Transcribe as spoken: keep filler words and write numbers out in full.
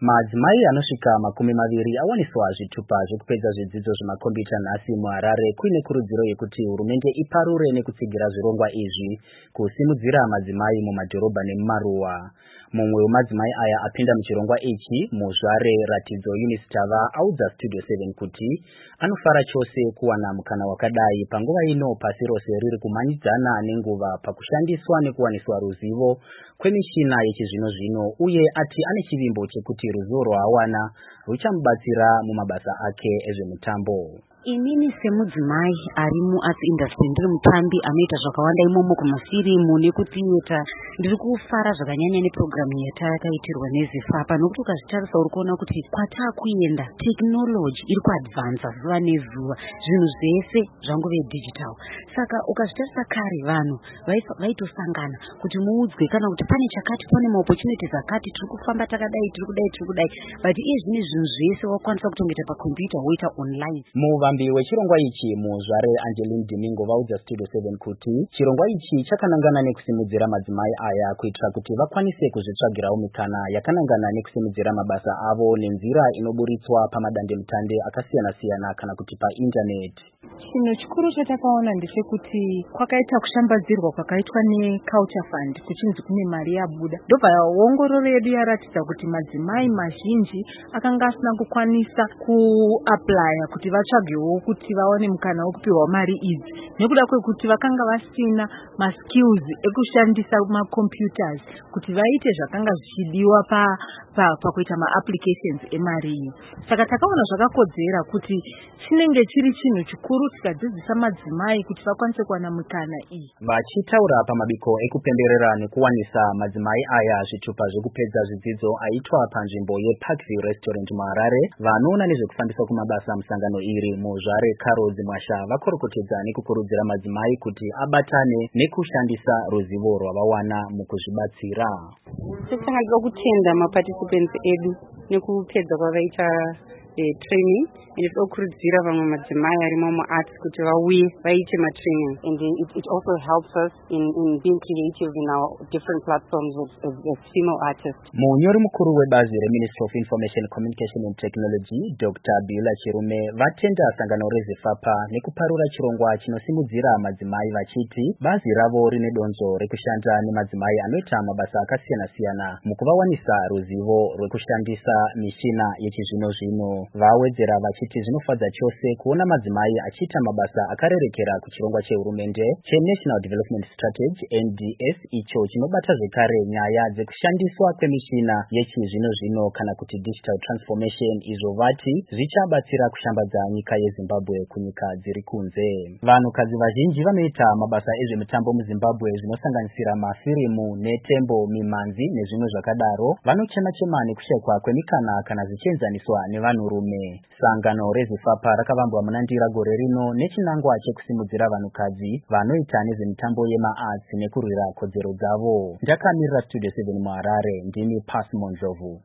Madzimai anosvika makumi maviri awaniswa zvitupa zvekupedza zvidzidzo zvemakombiyuta nhasi muHarare kuine kurudziro yekuti hurumende iparure nekutsigira zvirongwa izvi kusimudzira madzimai mumadhorobha nemumaruwa. Mumwe wemadzimai aya apinda muchirongwa ichi, muzvare Ratidzo Eunice Tava, audza Studio seven kuti anofara chose kuwana mukana wakadai panguva ino pasi rose riri kumanyidzana nenguva pakushandiswa nekuwaniswa ruzivo kwemishina yechizvino zvino, uye ati ane chivimbo chekuti ruzivo rwaawana ruchamubatsira mumabasa ake ezvemutambo. Inini semudzimai ari muarts industry, ndiri mutambi anoita zvakawanda imomo kumafirimu nekutieta, ndiri kufara zvakanyanya nepurogiramu yatakaitirwa nezifapa, nokuti ukazvitarisa uri kuona kuti kwatakuenda tekinoloji iri kuadvanza zuva nezuva, zvinhu zvese zvangove digital. Saka ukazvitarisa kare vanhu vaitosangana kuti muudzwe kana kuti pane chakati, pane maopportunities akati, tiri kufamba takadai, tiri kudai, tiri kudai, but iye zvine zvinhu zvese wakwanisa kutongeta pakombiyuta woita online. Muvambi wechirongwa ichi, muzvare Angeline Dimingo, vaudza Studio seven kuti chirongwa ichi chakanangana nekusimudzira madzimai aya kuitira kuti vakwanise kuzvitsvagirawo mikana yakanangana nekusimudzira mabasa avo nenzira inoburitswa pamadandemutande akasiyana-siyana kana kuti paindaneti. Chinhu chikuru chatakaona ndechekuti kwakaita kushambadzirwa kwakaitwa neCulture Fund, kuchinzi kune mari yabuda, ndobva ongororo yedu yaratidza kuti madzimai mazhinji akanga asina kukwanisa kuaplya kuti vatsvagewo kuti vaone mukana wekupiwa mari idzi, nekuda kwekuti vakanga vasina maskills ekushandisa macomputers kuti vaite zvakanga zvichidiwa pa pakuita maapplications emari iyi. Saka takaona zvakakodzera kuti chinenge chiri chinhu chikuru tikadzidzisa madzimai kuti vakwanise kuwana mikana iyi. Vachitaura pamabiko ekupemberera nekuwanisa madzimai aya zvitupa zvekupedza zvidzidzo aitwa panzvimbo yeParkview Restaurant muHarare, vanoona nezvekufambiswa kumabasa musangano iri, muzvare Carol Mwasha, vakorokotedza nekukurudzira madzimai kuti abatane nekushandisa ruzivo rwavawana mukuzvibatsira. Tisanganirwa kutenda maparticipants edu nekupedza kwavaita training, and it okurudzira vamwe madzimai arimo muarts kuti vauye vaite matraining, and it, it also helps us in, in being creative in our different platforms as, as, as female artists. Munyori mukuru webazi reMinistry of Information, Communication and Technology, Doctor Beulah Chirume, vatenda sangano rezifapa nekuparura chirongwa chinosimudzira madzimai vachiti bazi ravo rine donzo rekushanda nemadzimai anoita mabasa akasiyana-siyana mukuvawanisa ruzivo rwekushandisa mishina yechizvino zvino. Vawedzera vachiti zvinofadza chose kuona madzimai achiita mabasa akarerekera kuchirongwa chehurumende cheNational Development Strategy N D S, icho chinobata zvekare nyaya dzekushandiswa kwemishina yechizvino zvino kana kuti digital transformation, izvo vati zvichabatsira kushambadza nyika yeZimbabwe kunyika dziri kunze. Vanhukadzi vazhinji vanoita mabasa ezvemutambo muZimbabwe zvinosanganisira mafirimu, netembo, mimanzi nezvimwe zvakadaro, vanochema-chema nekushekwa kwemikana kana zvichienzaniswa nevanhurume. Sangano rezifapa rakavambwa munandira gore rino nechinangwa chekusimudzira vanhukadzi vanoita nezvemitambo yemaarts nekurwira kodzero dzavo. Ndakamirira Studio seven muHarare, ndini Pasmo Njovu.